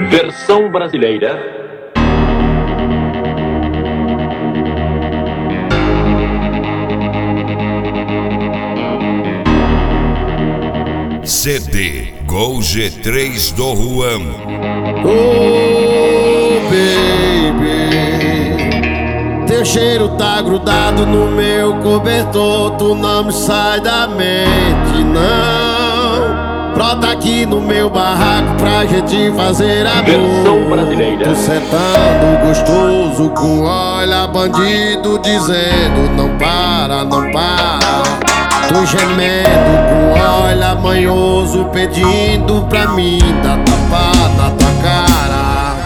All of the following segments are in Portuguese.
Versão brasileira. CD Gol G3 do Juan. Oh, baby, teu cheiro tá grudado no meu cobertor. Tu não me sai da mente, não. Brota aqui no meu barraco pra gente fazer amor. Versão brasileira. Tu sentando gostoso com olha bandido dizendo não para, não para. Tu gemendo com olha manhoso pedindo pra mim dar tapa na tua cara.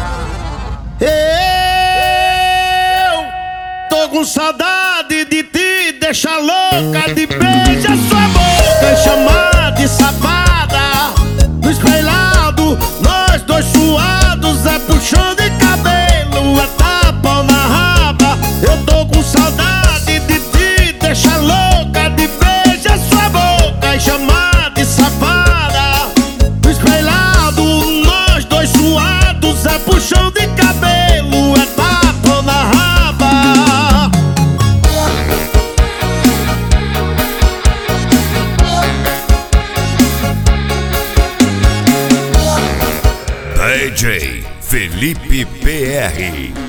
Eu tô com saudade de te deixar louca, de beijar sua boca e chamar de safada. No espelhado, nós dois suados, é puxão de cabelo, é tapa na raba. Eu tô com saudade de te deixar louca, de beijar sua boca e chamar de safada. No espelhado, nós dois suados, é puxão de cabelo, é tapa na raba. DJ Felipe PR.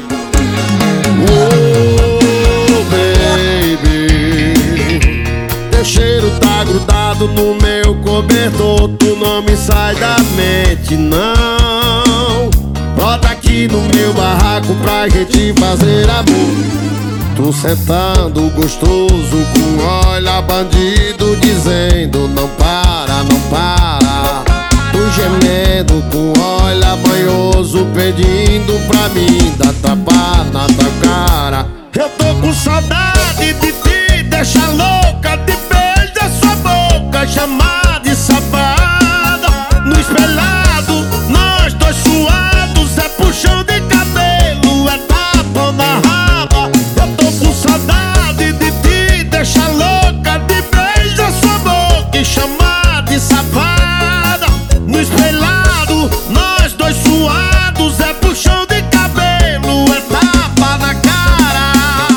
Oh, baby, teu cheiro tá grudado no meu cobertor. Tu não me sai da mente, não. Brota aqui no meu barraco pra gente fazer amor. Tu sentando gostoso com olha bandido dizendo não para, não para. Tu gemendo com olha banhoso pedindo pra mim dar tapa na tua cara. Eu tô com saudade de te deixar louca, de beijar sua boca, chamar de safada. No espelhado, nós dois suados, é puxão de cabelo, é tapa na raba. Eu tô com saudade de te deixar louca, de beijar sua boca e chamar de safada. No espelhado, nós dois suados, é puxão de cabelo, é tapa na cara.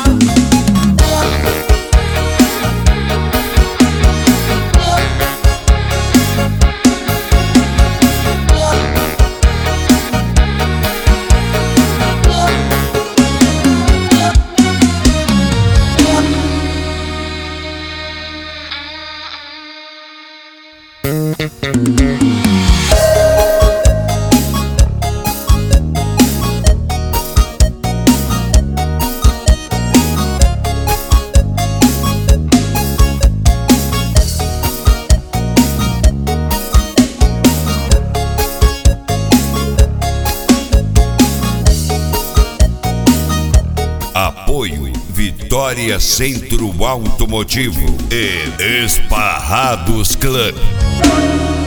Apoio Vitória Centro Automotivo e Esparrados Club.